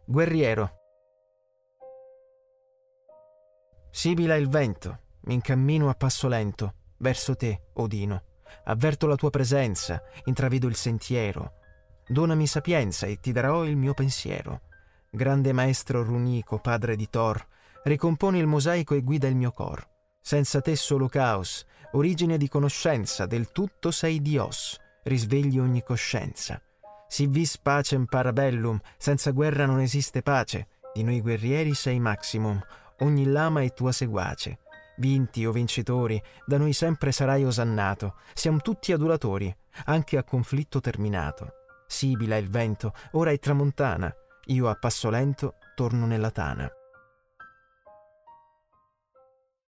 Guerriero. Sibila il vento, m'incammino a passo lento verso te, Odino. Avverto la tua presenza, intravedo il sentiero. Donami sapienza e ti darò il mio pensiero. Grande maestro runico, padre di Thor, ricomponi il mosaico e guida il mio cor. Senza te solo caos, origine di conoscenza, del tutto sei Dios, risvegli ogni coscienza. Si vis pacem parabellum, senza guerra non esiste pace. Di noi guerrieri sei maximum, ogni lama è tua seguace. Vinti o vincitori, da noi sempre sarai osannato. Siamo tutti adulatori, anche a conflitto terminato. Sibila il vento, ora è tramontana. Io a passo lento torno nella tana.